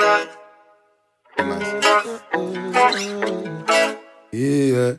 Yeah.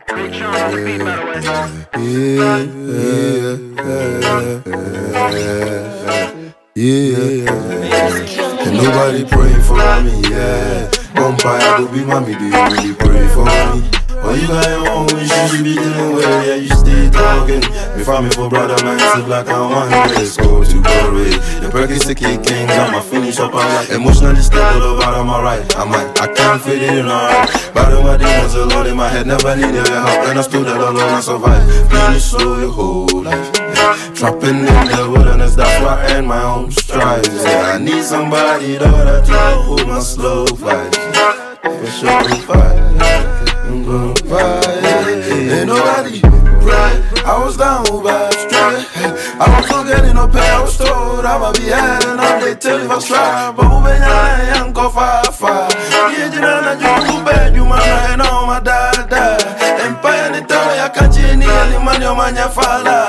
And nobody pray for me, yeah. Vampire go be mommy, do you really pray for me? Or you got your own wish, you should be dealing with it, yeah, you stay talking. Me find me for brother, man, it's black and white. Let's go to parade. The perk is the key king, got my finish up, I'm like emotionally stable, but I'm alright. I can't fit it in, alright. But my demons a lot in my head, never needed your help. And I stood there alone, I survived. Being slow your whole life, yeah. Trapping in the wilderness, that's why I end my own strides, yeah. I need somebody, though, to hold my slow flights, yeah. For sure, fight, I'm gonna fight. Ain't nobody right. I was down bad straight. I was not getting no pay. I was told I'ma be hiding on they tell if I try. But who been young go far. Yeah, you know that you bad, you man, I know my dad. Empire ni tawa ya kanchini, ni mani o manya fala.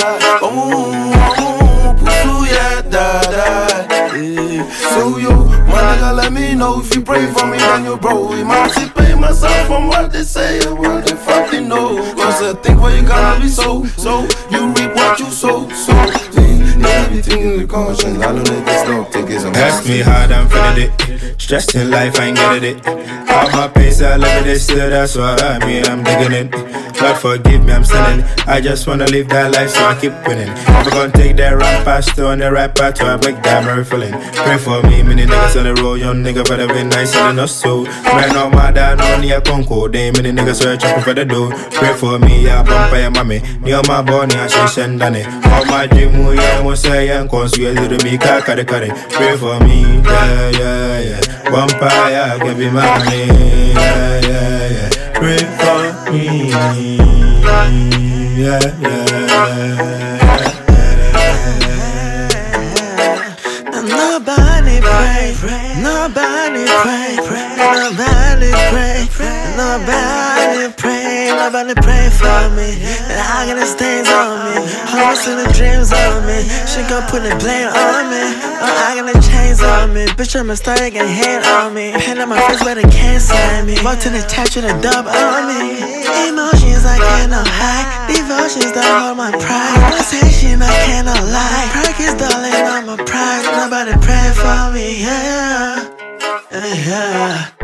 Pusu ya dada. So yo, my nigga, let me know if you pray for me, then you bro. Emancipate myself from what they say and what they fucking know. Cause I think where you gonna be so you reap what you sow. Everything in the conscience, I don't let this dog take his own. Ask me hard, I'm feeling it. Stressed in life, I ain't getting it. All my pace, I love it still, that's what I mean, I'm digging it. God forgive me, I'm sinning. I just wanna live that life, so I keep winning. If I'm gonna take that wrong path on the right path, so I break that mirror feeling. Pray for me, many niggas on the road, young nigga better be nice and enough so. Right now, my dad, no near Concord, they many niggas searching for the door. Pray for me, yeah, vampire mommy. Near my body, I should send on it. All my dream, yeah, I was saying, cause you little me, carry. Pray for me, yeah. Vampire, give me mommy, yeah. Pray for me, yeah. Nobody pray, nobody pray, nobody pray, nobody pray for me. And I got the stains on me, hopes and the dreams on me. She gon' put the blame on me, I got the chains on me. Bitch, I'm a star, you got hate on me. Pain on my face, but it can't sign me. Walked in the touch with a dub on me. Emotions I cannot hide, devotions don't hold my pride. Conversation I cannot lie, practice darling on my pride. Nobody pray for me, yeah.